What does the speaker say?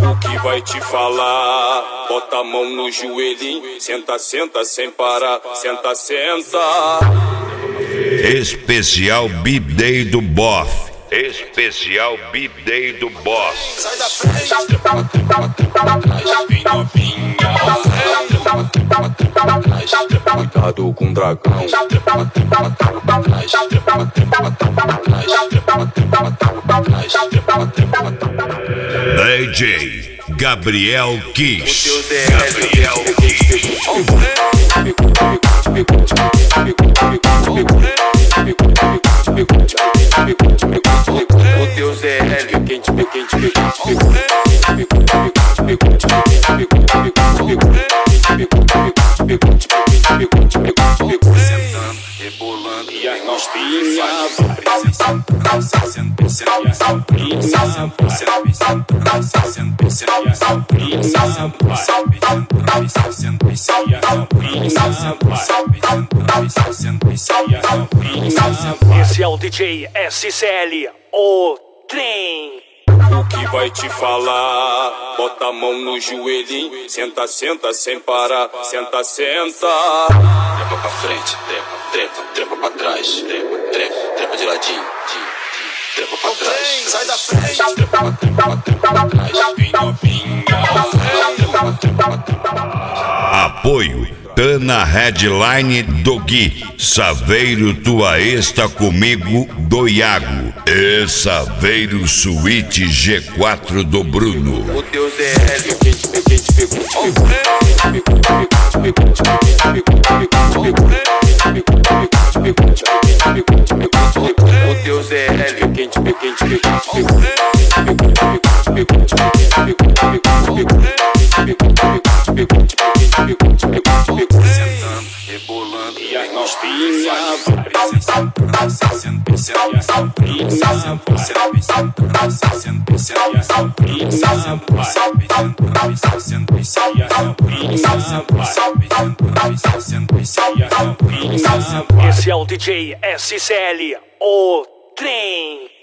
O que vai te falar? Bota a mão no joelhinho, senta, senta sem parar, senta, senta. Especial Beat Day do Boff. Especial Beat Day do Boss. Sai da frente, vem novinha. Cuidado com o dragão. DJ Gabriel Kiss. Gabriel Kiss. O Deus é Hélio, quente, quente, sentando, rebolando e as novinhas. Esse é o DJ SCL, o trem. O que vai te falar? Bota a mão no joelhinho, senta, senta sem parar, senta, senta. Trepa pra frente, trepa pra trás, trepa de ladinho, trepa pra trás. Sai da frente, trepa pra trás, vem novinha. Apoio Tana Headline do Gui. Saveiro tua está comigo do Iago. E Saveiro Suíte G4 do Bruno. O Deus é Hélio, quente, o Deus é Hélio, quente, sentando, rebolando e as novinhas. Esse é o DJ SCL, o trem.